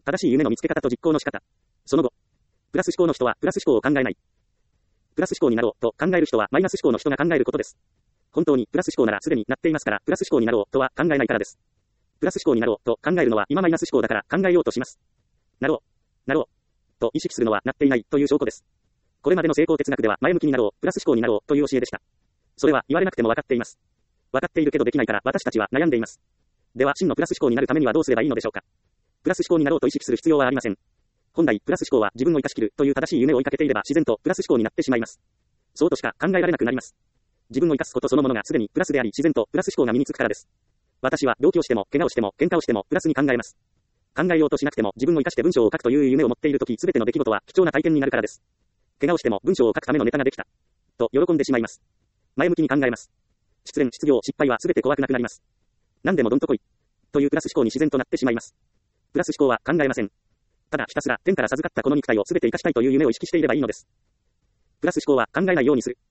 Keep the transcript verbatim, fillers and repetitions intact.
正しい夢の見つけ方と実行の仕方。その後、プラス思考の人はプラス思考を考えない。プラス思考になろうと考える人はマイナス思考の人が考えることです。本当にプラス思考ならすでになっていますから、プラス思考になろうとは考えないからです。プラス思考になろうと考えるのは今マイナス思考だから考えようとします。なろう、なろうと意識するのはなっていないという証拠です。これまでの成功哲学では前向きになろう、プラス思考になろうという教えでした。それは言われなくても分かっています。分かっているけどできないから私たちは悩んでいます。では真のプラス思考になるためにはどうすればいいのでしょうか。プラス思考になろうと意識する必要はありません。本来プラス思考は自分を生かしきるという正しい夢を追いかけていれば自然とプラス思考になってしまいます。そうとしか考えられなくなります。自分を生かすことそのものがすでにプラスであり自然とプラス思考が身につくからです。私は動機をしても怪我をしても喧嘩をしてもプラスに考えます。考えようとしなくても自分を生かして文章を書くという夢を持っているとき、すべての出来事は貴重な体験になるからです。怪我をしても文章を書くためのネタができたと喜んでしまいます。前向きに考えます。失恋、失業、失敗はすべて怖くなくなります。何でもどんとこいというプラス思考に自然となってしまいます。プラス思考は考えません。ただひたすら天から授かったこの肉体をすべて生かしたいという夢を意識していればいいのです。プラス思考は考えないようにする。